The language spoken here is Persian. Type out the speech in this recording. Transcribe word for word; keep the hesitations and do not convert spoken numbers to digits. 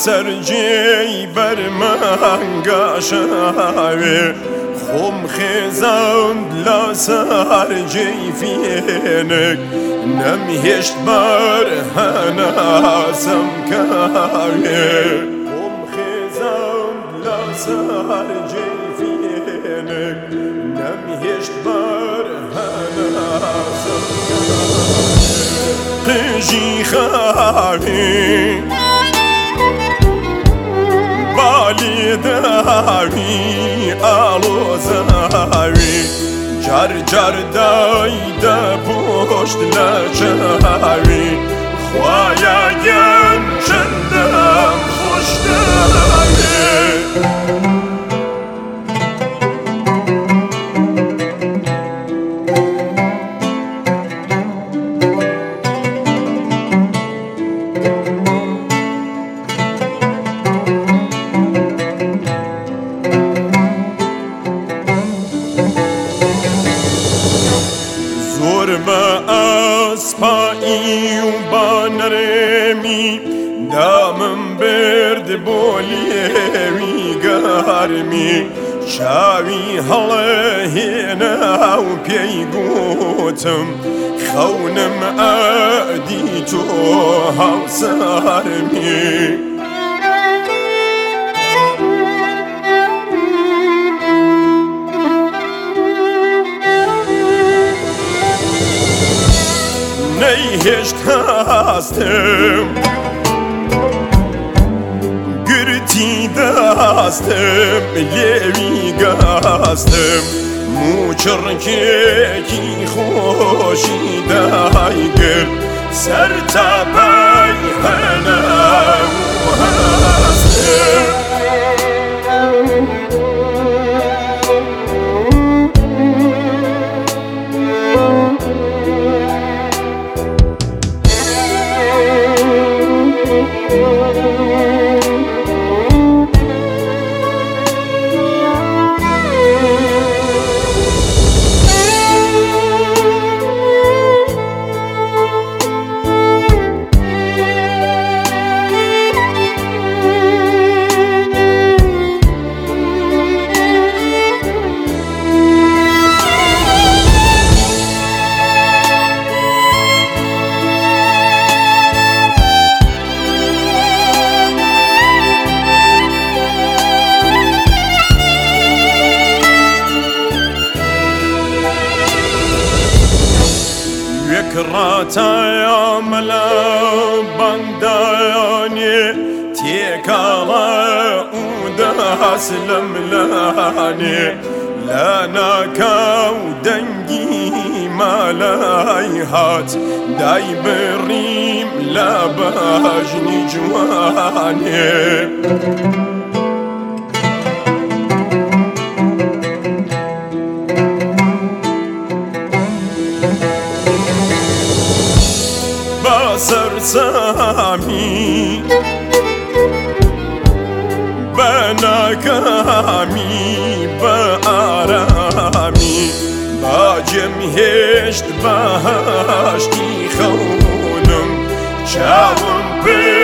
سرجی بر من گشاوی خم خزاند لا سرجی فینک نمهشت بر هناسم کاوی خم خزاند لا سرجی فینک نمهشت بر هناسم کاوی قجی خاوی بالی داوی آلو زاوی جر جر دای دا پشت لچاوی خوایا گم چندم خوش داوی زورم اسپایی و بانرمی دامم برد بولیوی گرمی شاوی هڵەهێنا و پێی گوتم خەونم ئەدی تۆ هاوسارمی نەیهێشت هەستم گرتی دەستم لێوی گەستم موچڕکێکی خۆشی دایگرت سەر تاپای هەنا و هەستم ڕاتایە مەلا بەندایانێ تێکاڵە و دەست لە ملانێ لە ناکاو دەنگی مالای هات دای بڕیم لە بەژنی جوانێ سرسامی بناکامی با آرامی با جمهشت باشتی خونم چاوم